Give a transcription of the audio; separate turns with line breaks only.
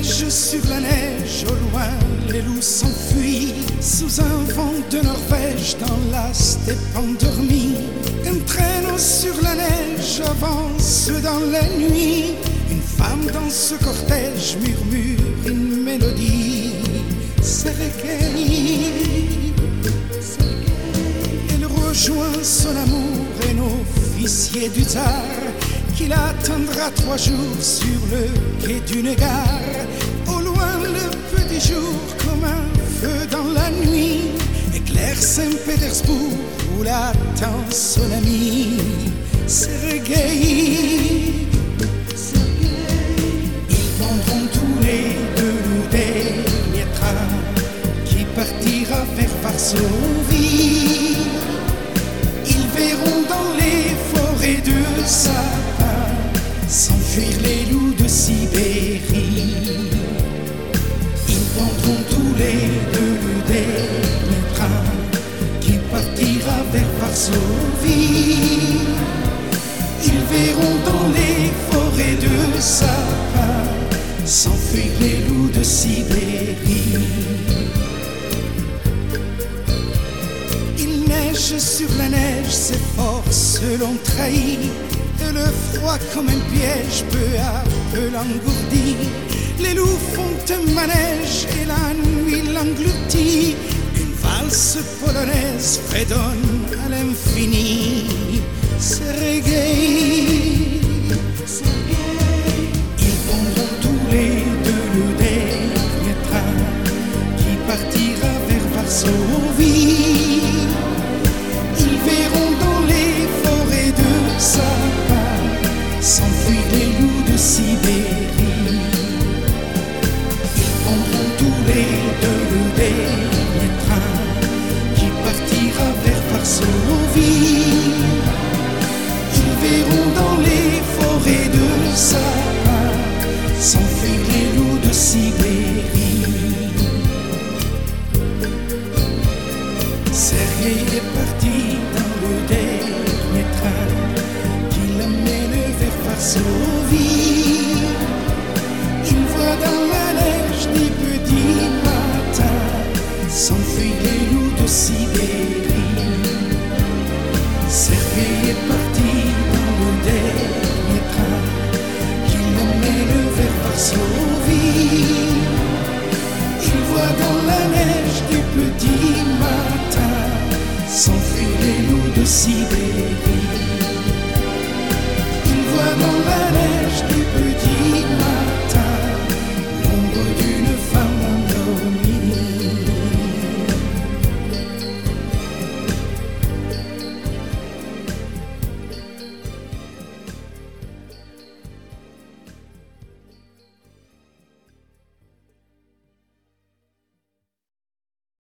neige sur la neige, au loin les loups s'enfuient sous un vent de Norvège dans la steppe endormie. Un traîneau sur la neige avance dans la nuit. Une femme dans ce cortège murmure une mélodie. Sergueï, elle rejoint son amour, un officier du tsar qui l'attendra 3 jours sur le quai d'une gare. Au loin le petit jour comme un feu dans la nuit éclaire Saint-Pétersbourg où l'attend son ami Sergueï. Ils prendront tous les deux le dernier train qui partira vers Varsovie. Ils verront dans les forêts de sapins s'enfuir les loups de Sibérie. Ils prendront tous les deux le dernier train qui partira vers Varsovie. Ils verront dans les forêts de sapins s'enfuir les loups de Sibérie. Il neige sur la neige, ses forces l'ont trahi, et le froid comme un piège peu à peu l'engourdit. Les loups font un manège et la nuit l'engloutit. Une valse polonaise fredonne à l'infini. Sergueï, ils prendront tous les deux le dernier train qui partira vers Varsovie. Ils verront dans les forêts de sapins s'enfuir les loups de Sibérie. Ils prendront tous les deux le dernier train qui partira vers Varsovie. Ils verront dans les forêts de sapins s'enfuir les loups de Sibérie.